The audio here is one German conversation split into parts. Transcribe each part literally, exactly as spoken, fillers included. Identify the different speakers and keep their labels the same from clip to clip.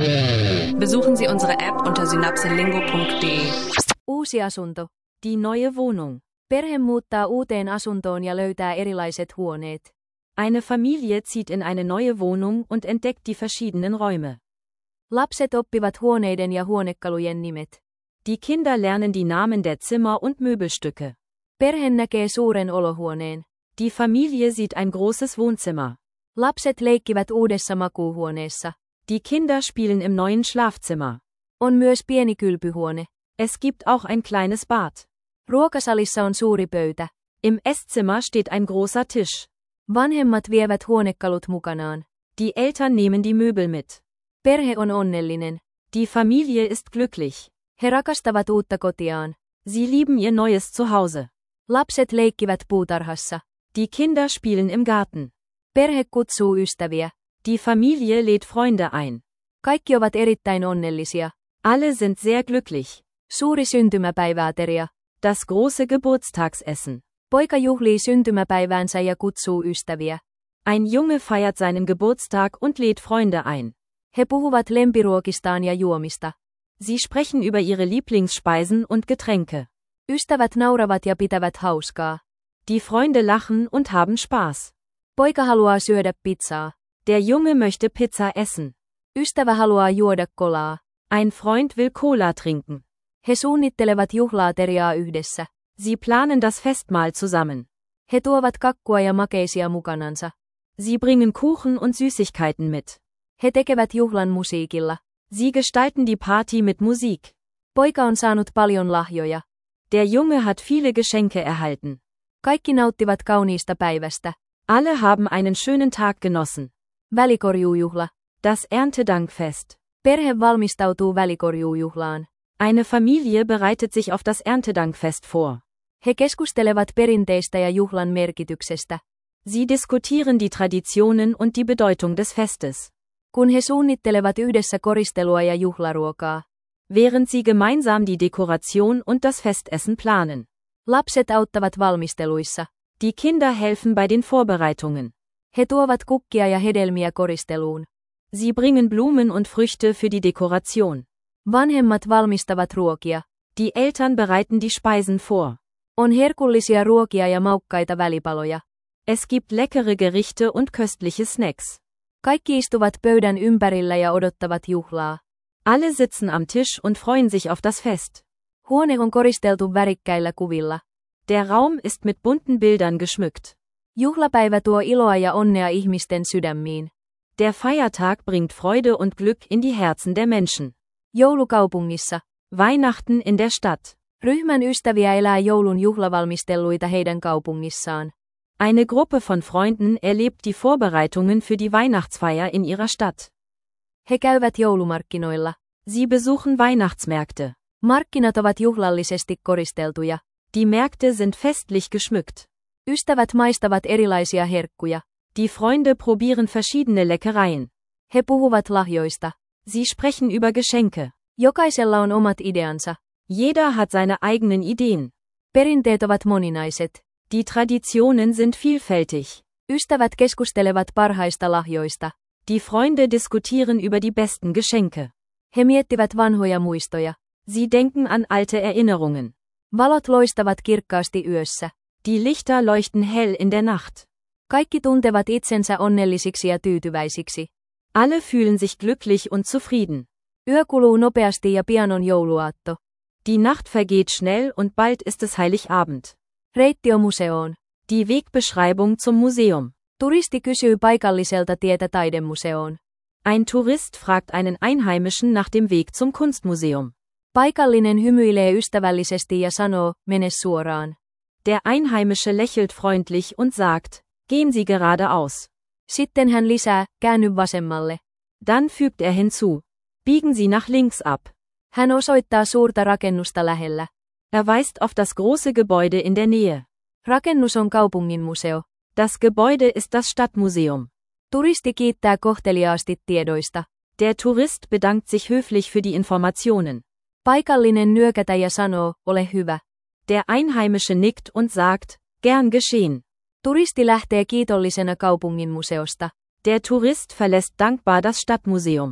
Speaker 1: Besuchen Sie unsere App unter synapselingo punkt de.
Speaker 2: Uusi asunto. Die neue Wohnung. Perhe muuttaa uuteen asuntoon ja löytää erilaiset huoneet.
Speaker 3: Eine Familie zieht in eine neue Wohnung und entdeckt die verschiedenen Räume.
Speaker 2: Lapset oppivat huoneiden ja huonekalujen nimet.
Speaker 3: Die Kinder lernen die Namen der Zimmer und Möbelstücke.
Speaker 2: Perhe näkee suuren olohuoneen.
Speaker 3: Die Familie sieht ein großes Wohnzimmer.
Speaker 2: Lapset leikkivät uudessa makuuhuoneessa.
Speaker 3: Die Kinder spielen im neuen Schlafzimmer.
Speaker 2: On myös pieni kylpyhuone.
Speaker 3: Es gibt auch ein kleines Bad.
Speaker 2: Ruokasalissa on suuri pöytä.
Speaker 3: Im Esszimmer steht ein großer Tisch.
Speaker 2: Vanhemmat vievät huonekalut mukanaan.
Speaker 3: Die Eltern nehmen die Möbel mit.
Speaker 2: Perhe on onnellinen.
Speaker 3: Die Familie ist glücklich.
Speaker 2: He rakastavat uutta kotiaan.
Speaker 3: Sie lieben ihr neues Zuhause.
Speaker 2: Lapset leikkivät puutarhassa.
Speaker 3: Die Kinder spielen im Garten.
Speaker 2: Perhe kutsuu ystäviä.
Speaker 3: Die Familie lädt Freunde ein.
Speaker 2: Kaikki ovat erittäin onnellisia.
Speaker 3: Alle sind sehr glücklich.
Speaker 2: Suuri syntymäpäiväateria.
Speaker 3: Das große Geburtstagsessen.
Speaker 2: Poika juhlii syntymäpäiväänsä ja kutsuu ystäviä.
Speaker 3: Ein Junge feiert seinen Geburtstag und lädt Freunde ein.
Speaker 2: He puhuvat lempiruokistaan ja juomista.
Speaker 3: Sie sprechen über ihre Lieblingsspeisen und Getränke.
Speaker 2: Ystävät nauravat ja pitävät hauskaa.
Speaker 3: Die Freunde lachen und haben Spaß.
Speaker 2: Poika haluaa syödä pizzaa.
Speaker 3: Der Junge möchte Pizza essen.
Speaker 2: Ystävä haluaa juoda kolaa.
Speaker 3: Ein Freund will Cola trinken.
Speaker 2: He suunnittelevat juhlaateriaa yhdessä.
Speaker 3: Sie planen das Festmahl zusammen.
Speaker 2: He tuovat kakkua ja makeisia mukanansa.
Speaker 3: Sie bringen Kuchen und Süßigkeiten mit.
Speaker 2: He tekevät juhlan musiikilla.
Speaker 3: Sie gestalten die Party mit Musik.
Speaker 2: Poika on saanut paljon lahjoja.
Speaker 3: Der Junge hat viele Geschenke erhalten.
Speaker 2: Kaikki nauttivat kauniista päivästä.
Speaker 3: Alle haben einen schönen Tag genossen.
Speaker 2: Välikorjuujuhla.
Speaker 3: Das Erntedankfest.
Speaker 2: Perhe valmistautuu välikorjuujuhlaan.
Speaker 3: Eine Familie bereitet sich auf das Erntedankfest vor.
Speaker 2: He keskustelevat perinteistä ja juhlan merkityksestä.
Speaker 3: Sie diskutieren die Traditionen und die Bedeutung des Festes.
Speaker 2: Kun he suunnittelevat yhdessä koristelua ja juhlaruokaa.
Speaker 3: Während sie gemeinsam die Dekoration und das Festessen planen.
Speaker 2: Lapset auttavat valmisteluissa.
Speaker 3: Die Kinder helfen bei den Vorbereitungen.
Speaker 2: He tuovat kukkia ja hedelmiä koristeluun.
Speaker 3: Sie bringen Blumen und Früchte für die Dekoration.
Speaker 2: Vanhemmat valmistavat ruokia.
Speaker 3: Die Eltern bereiten die Speisen vor.
Speaker 2: On herkullisia ruokia ja maukkaita välipaloja.
Speaker 3: Es gibt leckere Gerichte und köstliche Snacks.
Speaker 2: Kaikki istuvat pöydän ympärillä ja odottavat juhlaa.
Speaker 3: Alle sitzen am Tisch und freuen sich auf das Fest.
Speaker 2: Huone on koristeltu värikkäillä kuvilla.
Speaker 3: Der Raum ist mit bunten Bildern geschmückt.
Speaker 2: Juhlapäivä tuo iloa ja onnea ihmisten sydämiin.
Speaker 3: Der Feiertag bringt Freude und Glück in die Herzen der Menschen.
Speaker 2: Joulukaupungissa.
Speaker 3: Weihnachten in der Stadt.
Speaker 2: Ryhmän ystäviä elää joulun juhlavalmisteluita heidän kaupungissaan.
Speaker 3: Eine Gruppe von Freunden erlebt die Vorbereitungen für die Weihnachtsfeier in ihrer Stadt.
Speaker 2: He käyvät joulumarkkinoilla.
Speaker 3: Sie besuchen Weihnachtsmärkte.
Speaker 2: Markkinat ovat juhlallisesti koristeltuja.
Speaker 3: Die Märkte sind festlich geschmückt.
Speaker 2: Ystävät maistavat erilaisia herkkuja.
Speaker 3: Die Freunde probieren verschiedene Leckereien.
Speaker 2: He puhuvat lahjoista.
Speaker 3: Sie sprechen über Geschenke.
Speaker 2: Jokaisella on omat ideansa.
Speaker 3: Jeder hat seine eigenen Ideen.
Speaker 2: Perinteet ovat moninaiset.
Speaker 3: Die Traditionen sind vielfältig.
Speaker 2: Ystävät keskustelevat parhaista lahjoista.
Speaker 3: Die Freunde diskutieren über die besten Geschenke.
Speaker 2: He miettivät vanhoja muistoja.
Speaker 3: Sie denken an alte Erinnerungen.
Speaker 2: Valot loistavat kirkkaasti yössä.
Speaker 3: Die Lichter leuchten hell in der Nacht.
Speaker 2: Kaikki tuntevat itsensä onnellisiksi ja tyytyväisiksi.
Speaker 3: Alle fühlen sich glücklich und zufrieden.
Speaker 2: Yö kuluu nopeasti ja pian on jouluaatto.
Speaker 3: Die Nacht vergeht schnell und bald ist es Heiligabend.
Speaker 2: Reittio museoon.
Speaker 3: Die Wegbeschreibung zum Museum.
Speaker 2: Turisti kysyy paikalliselta tietä taidemuseoon.
Speaker 3: Ein Tourist fragt einen Einheimischen nach dem Weg zum Kunstmuseum.
Speaker 2: Paikallinen hymyilee ystävällisesti ja sanoo, mene suoraan.
Speaker 3: Der Einheimische lächelt freundlich und sagt, gehen Sie geradeaus.
Speaker 2: Sitten hän lisää, käänny vasemmalle.
Speaker 3: Dann fügt er hinzu, biegen Sie nach links ab.
Speaker 2: Hän osoittaa suurta rakennusta lähellä.
Speaker 3: Er weist auf das große Gebäude in der Nähe.
Speaker 2: Rakennus on kaupungin museo.
Speaker 3: Das Gebäude ist das Stadtmuseum.
Speaker 2: Turisti kiittää kohteliaasti tiedoista.
Speaker 3: Der Tourist bedankt sich höflich für die Informationen.
Speaker 2: Paikallinen nyökätä ja sanoo, ole hyvä.
Speaker 3: Der Einheimische nickt und sagt, gern geschehen.
Speaker 2: Turisti lähtee kiitollisena kaupungin museosta.
Speaker 3: Der Tourist verlässt dankbar das Stadtmuseum.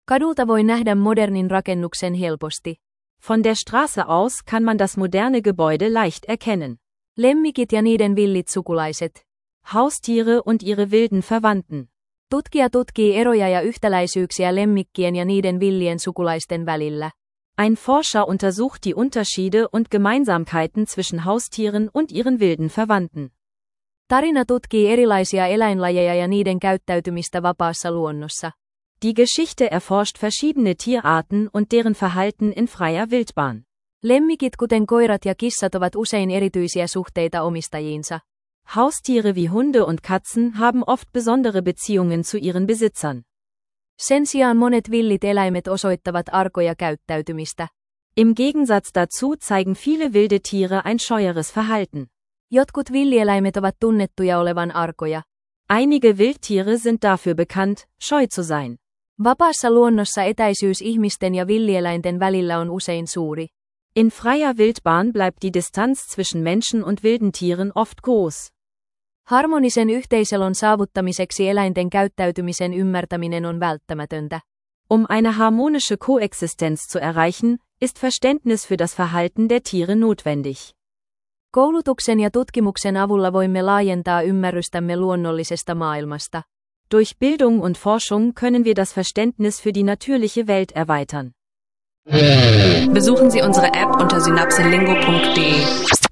Speaker 2: Kadulta voi nähdä modernin rakennuksen helposti.
Speaker 3: Von der Straße aus kann man das moderne Gebäude leicht erkennen.
Speaker 2: Lemmikit ja niiden villit sukulaiset.
Speaker 3: Haustiere und ihre wilden Verwandten.
Speaker 2: Tutkija tutkii eroja ja yhtäläisyyksiä lemmikkien ja niiden villien sukulaisten välillä.
Speaker 3: Ein Forscher untersucht die Unterschiede und Gemeinsamkeiten zwischen Haustieren und ihren wilden Verwandten.
Speaker 2: Tarina tutkii erilaisia eläinlajeja ja niiden käyttäytymistä vapaassa luonnossa.
Speaker 3: Die Geschichte erforscht verschiedene Tierarten und deren Verhalten in freier Wildbahn.
Speaker 2: Lemmikit kuten koirat ja kissat ovat usein erityisiä suhteita omistajiinsa.
Speaker 3: Haustiere wie Hunde und Katzen haben oft besondere Beziehungen zu ihren Besitzern.
Speaker 2: Sen sijaan monet villit eläimet osoittavat arkoja käyttäytymistä.
Speaker 3: Im Gegensatz dazu zeigen viele wilde Tiere ein scheueres Verhalten.
Speaker 2: Jotkut villieläimet ovat tunnettuja olevan arkoja.
Speaker 3: Einige Wildtiere sind dafür bekannt, scheu zu sein.
Speaker 2: Vapaassa luonnossa etäisyys ihmisten ja villieläinten välillä on usein suuri.
Speaker 3: In freier Wildbahn bleibt die Distanz zwischen Menschen und wilden Tieren oft groß.
Speaker 2: Harmonisen yhteiselon saavuttamiseksi eläinten käyttäytymisen ymmärtäminen on välttämätöntä.
Speaker 3: Um eine harmonische Koexistenz zu erreichen, ist Verständnis für das Verhalten der Tiere notwendig.
Speaker 2: Koulutuksen ja tutkimuksen avulla voimme laajentaa ymmärrystämme luonnollisesta maailmasta.
Speaker 3: Durch Bildung und Forschung können wir das Verständnis für die natürliche Welt erweitern.
Speaker 1: Besuchen Sie unsere App unter synapselingo punkt de.